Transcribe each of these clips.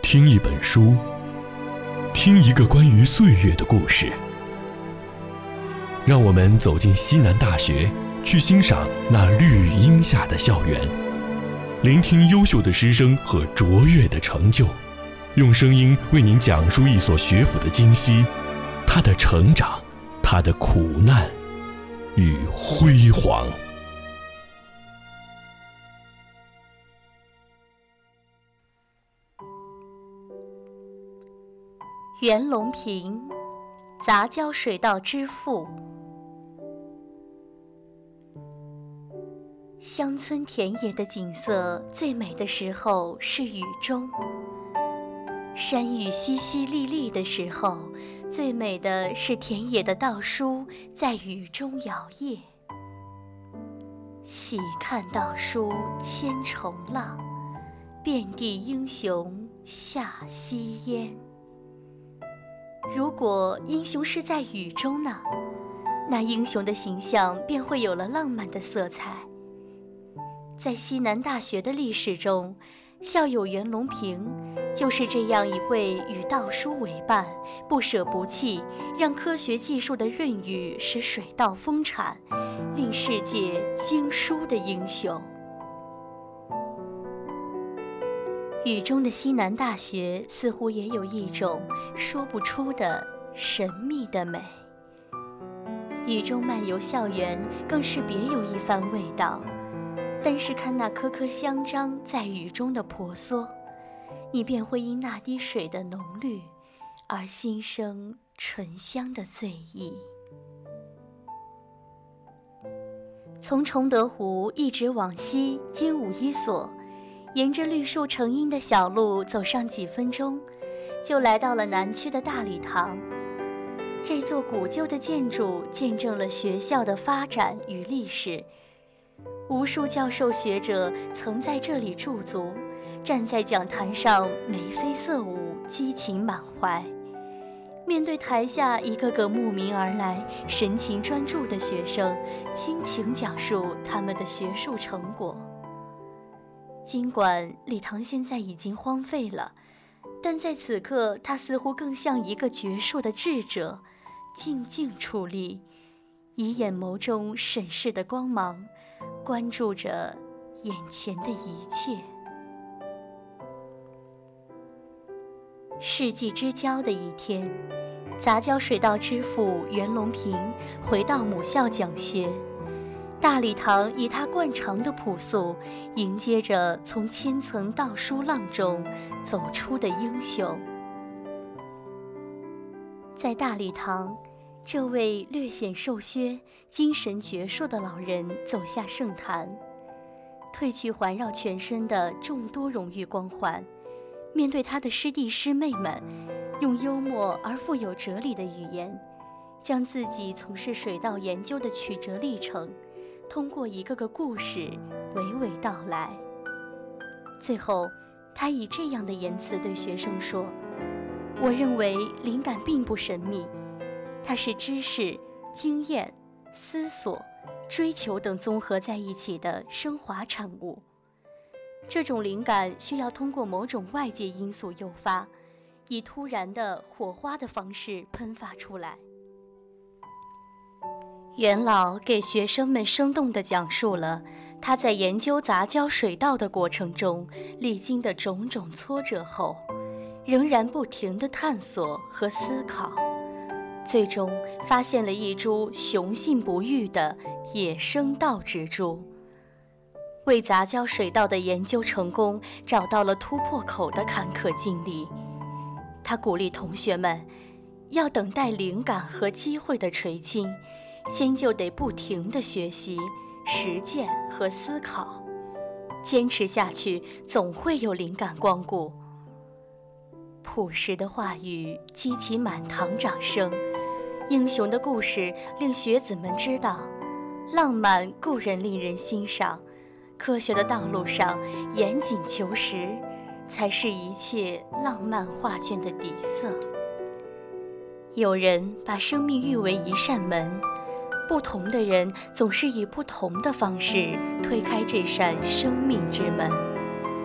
听一本书，听一个关于岁月的故事。让我们走进西南大学，去欣赏那绿荫下的校园，聆听优秀的师生和卓越的成就，用声音为您讲述一所学府的今昔，它的成长，它的苦难与辉煌。 袁隆平，杂交水稻之父。乡村田野的景色最美的时候是雨中，山雨淅淅沥沥的时候，最美的是田野的稻书在雨中摇曳。喜看稻书千重浪，遍地英雄下夕烟。如果英雄是在雨中呢，那英雄的形象便会有了浪漫的色彩。在西南大学的历史中，校友袁隆平就是这样一位与稻书为伴，不舍不弃，让科学技术的润雨使水稻丰产，令世界经书的英雄。雨中的西南大学似乎也有一种说不出的神秘的美。雨中漫游校园更是别有一番味道。但是看那颗颗香樟在雨中的婆娑，你便会因那滴水的浓绿而心生醇香的醉意。从崇德湖一直往西经五一所，沿着绿树成荫的小路走上几分钟，就来到了南区的大礼堂。这座古旧的建筑见证了学校的发展与历史，无数教授学者曾在这里驻足，站在讲坛上眉飞色舞，激情满怀。面对台下一个个慕名而来、神情专注的学生，倾情讲述他们的学术成果。尽管礼堂现在已经荒废了，但在此刻，它似乎更像一个矍铄的智者，静静矗立，以眼眸中审视的光芒关注着眼前的一切。世纪之交的一天，杂交水稻之父袁隆平回到母校讲学，大礼堂以他惯常的朴素，迎接着从千层稻书浪中走出的英雄。在大礼堂，这位略显瘦削、精神矍铄的老人走下圣坛，褪去环绕全身的众多荣誉光环，面对他的师弟师妹们，用幽默而富有哲理的语言，将自己从事水稻研究的曲折历程，通过一个个故事娓娓道来。最后，他以这样的言辞对学生说：我认为灵感并不神秘，它是知识、经验、思索、追求等综合在一起的升华产物。这种灵感需要通过某种外界因素诱发，以突然的火花的方式喷发出来。袁老给学生们生动地讲述了他在研究杂交水稻的过程中历经的种种挫折后，仍然不停地探索和思考，最终发现了一株雄性不育的野生稻植株，为杂交水稻的研究成功找到了突破口的坎坷经历。他鼓励同学们要等待灵感和机会的垂青，先就得不停地学习、实践和思考，坚持下去，总会有灵感光顾。朴实的话语激起满堂掌声，英雄的故事令学子们知道，浪漫固然令人欣赏，科学的道路上严谨求实，才是一切浪漫画卷的底色。有人把生命誉为一扇门，不同的人总是以不同的方式推开这扇生命之门。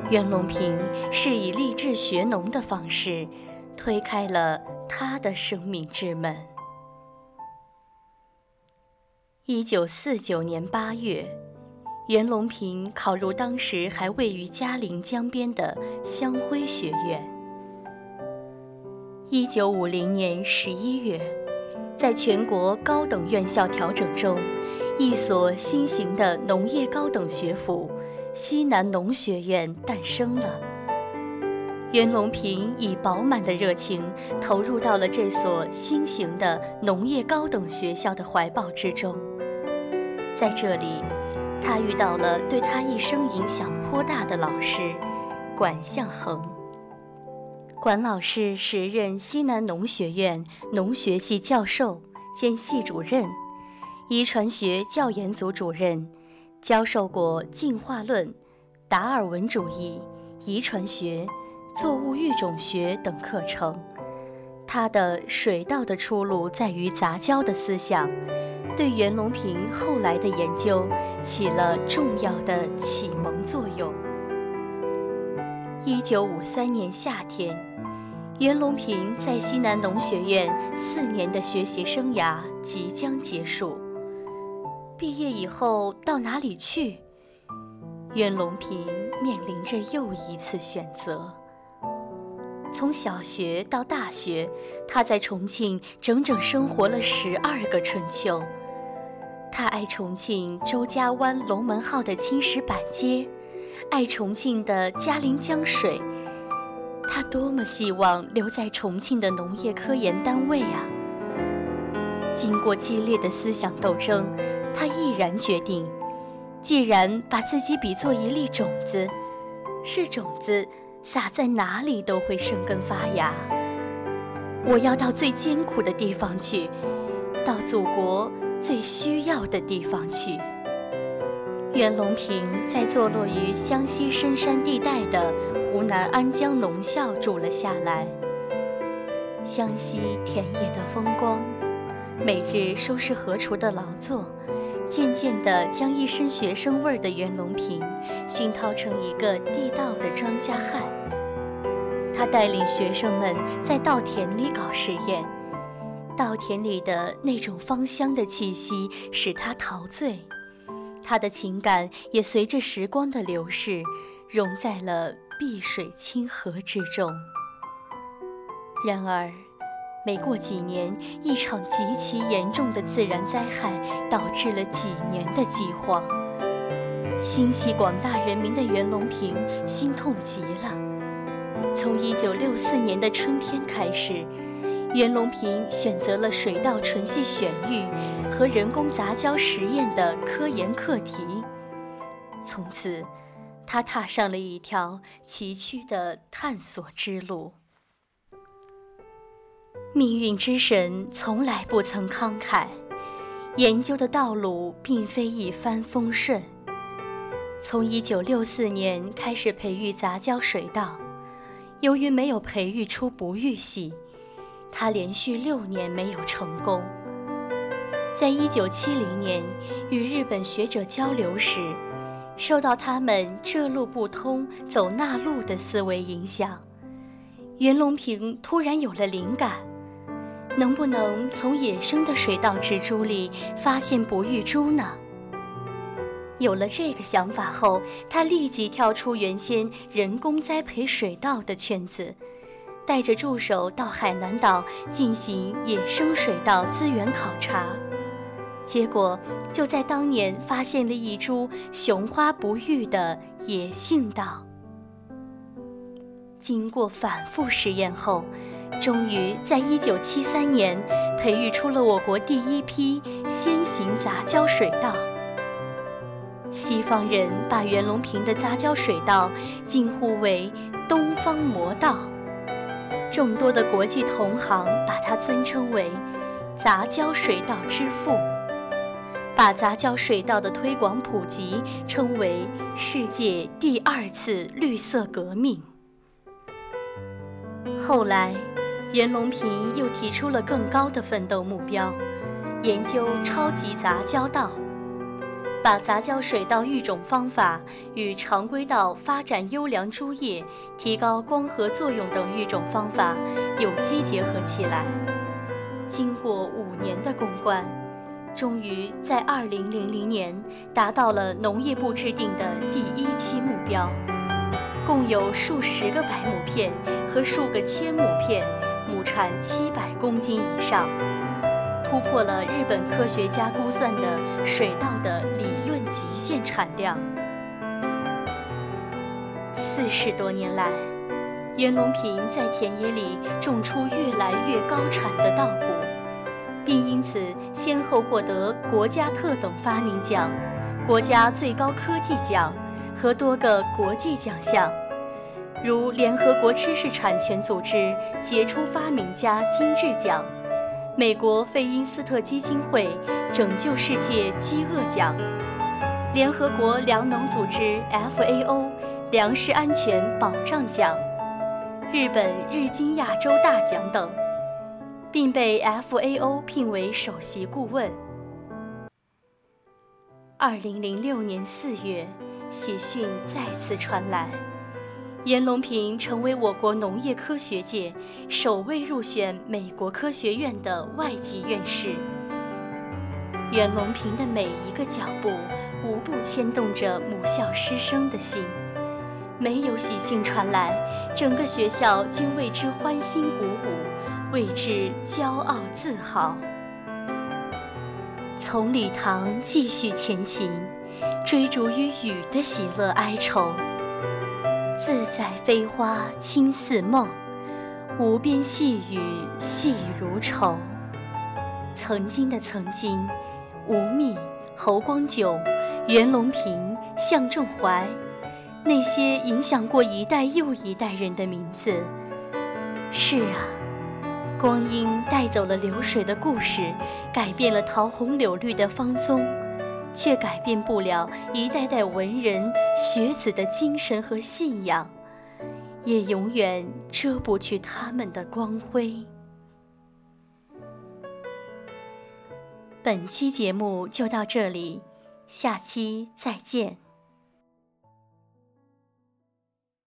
袁隆平是以立志学农的方式推开了他的生命之门。1949年8月，袁隆平考入当时还位于嘉陵江边的湘辉学院。1950年11月，在全国高等院校调整中，一所新型的农业高等学府西南农学院诞生了。袁隆平以饱满的热情投入到了这所新型的农业高等学校的怀抱之中。在这里，他遇到了对他一生影响颇大的老师管向衡。管老师时任西南农学院农学系教授兼系主任，遗传学教研组主任，教授过进化论、达尔文主义、遗传学、作物育种学等课程。他的水稻的出路在于杂交的思想，对袁隆平后来的研究起了重要的启蒙作用。1953年夏天，袁隆平在西南农学院4年的学习生涯即将结束。毕业以后到哪里去？袁隆平面临着又一次选择。从小学到大学，他在重庆整整生活了12个春秋。他爱重庆周家湾龙门号的青石板街，爱重庆的嘉陵江水。他多么希望留在重庆的农业科研单位啊！经过激烈的思想斗争，他毅然决定，既然把自己比作一粒种子，是种子撒在哪里都会生根发芽。我要到最艰苦的地方去，到祖国最需要的地方去。袁隆平在坐落于湘西深山地带的湖南安江农校住了下来。湘西田野的风光，每日收拾禾锄的劳作，渐渐地将一身学生味儿的袁隆平熏陶成一个地道的庄稼汉。他带领学生们在稻田里搞实验，稻田里的那种芳香的气息使他陶醉，他的情感也随着时光的流逝融在了碧水清河之中。然而没过几年，一场极其严重的自然灾害导致了几年的饥荒。心系广大人民的袁隆平心痛极了。从1964年的春天开始，袁隆平选择了水稻纯系选育和人工杂交实验的科研课题。从此，他踏上了一条崎岖的探索之路。命运之神从来不曾慷慨，研究的道路并非一帆风顺。从1964年开始培育杂交水稻，由于没有培育出不育系，他连续6年没有成功。在1970年与日本学者交流时，受到他们这路不通走那路的思维影响，袁隆平突然有了灵感，能不能从野生的水稻植株里发现不育株呢？有了这个想法后，他立即跳出原先人工栽培水稻的圈子，带着助手到海南岛进行野生水稻资源考察。结果就在当年发现了一株雄花不育的野性稻。经过反复实验后，终于在1973年培育出了我国第一批先行杂交水稻。西方人把袁隆平的杂交水稻惊呼为东方魔稻，众多的国际同行把他尊称为杂交水稻之父，把杂交水稻的推广普及称为世界第2次绿色革命。后来袁隆平又提出了更高的奋斗目标，研究超级杂交稻。 把杂交水稻育种方法与常规稻发展优良株叶、提高光合作用等育种方法有机结合起来。经过5年的攻关，终于在2000年达到了农业部制定的第1期目标，共有数十个百亩片和数个千亩片，亩产700公斤以上，突破了日本科学家估算的水稻的理论极限产量。40多年来，袁隆平在田野里种出越来越高产的稻谷，并因此先后获得国家特等发明奖、国家最高科技奖和多个国际奖项，如联合国知识产权组织杰出发明家金质奖、美国费因斯特基金会拯救世界饥饿奖、联合国粮农组织 FAO 粮食安全保障奖、日本日经亚洲大奖等，并被 FAO 聘为首席顾问。2006年4月，喜讯再次传来，袁隆平成为我国农业科学界首位入选美国科学院的外籍院士。袁隆平的每一个脚步，无不牵动着母校师生的心。没有喜讯传来，整个学校均为之欢欣鼓舞，为之骄傲自豪。从礼堂继续前行，追逐于雨的喜乐哀愁。自在飞花轻似梦，无边细雨细如愁。曾经的曾经，吴宓、侯光炯、袁隆平、向仲怀，那些影响过一代又一代人的名字。是啊，光阴带走了流水的故事，改变了桃红柳绿的芳踪，却改变不了一代代文人学子的精神和信仰，也永远遮不去他们的光辉。本期节目就到这里，下期再见。